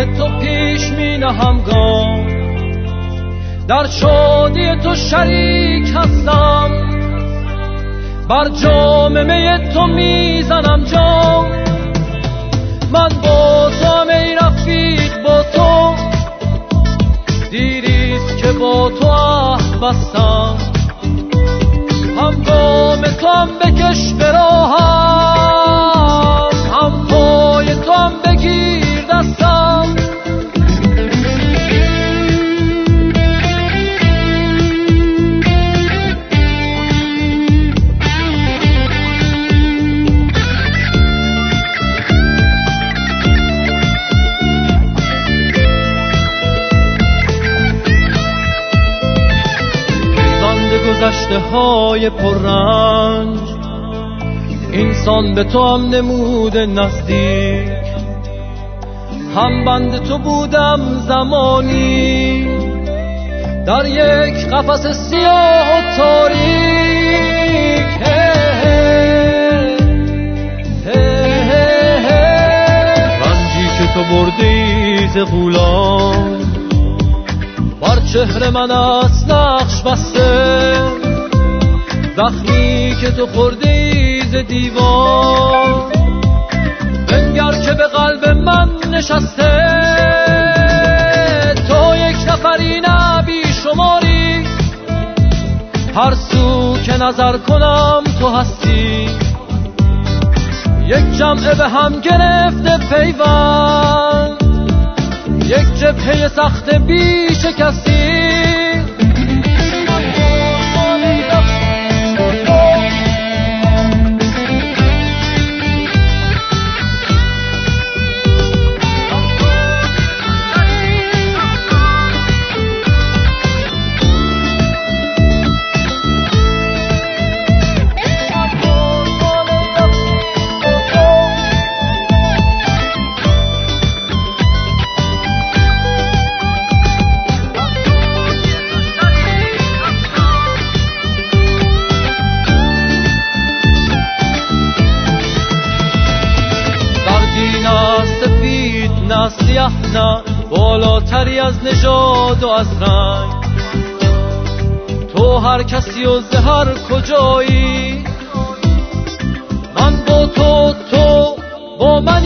تو پیش می نهم گام، در شادی تو شریک هستم، بر جام می تو میزنم جام. من با تو ای رفیق، با تو دیریست که با تو عهد بستم، هم گام تو هم بکش به راهم، هم پای تو هم بگیر دستم. گذشته های پررنج انسان به تو هم نموده نزدیک، هم بند تو بودم زمانی در یک قفس سیاه و تاریک. رنجی که تو بردی ز غولان بر چهره من از نقش بسته، زخمی که تو خوردی ز دیوار بنگر که به قلب من نشسته. تو یک نفری نه بی شماری، هر سو که نظر کنم تو هستی، یک جمعه به هم گرفته پیوند، یک جبهه سخت بی شکستی. نه سیاه نه بالاتری از نژاد و از رنگ، تو هر کسی و زهر کجایی، من با تو، تو با من